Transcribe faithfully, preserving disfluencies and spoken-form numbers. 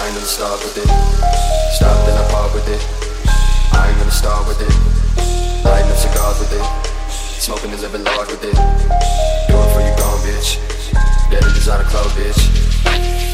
ain't gonna start with it. Stop, then I part with it. I ain't gonna start with it. Lighting up cigars with it. Smoking and living large with it. Do it for you gone, bitch. Get a designer clothes, bitch.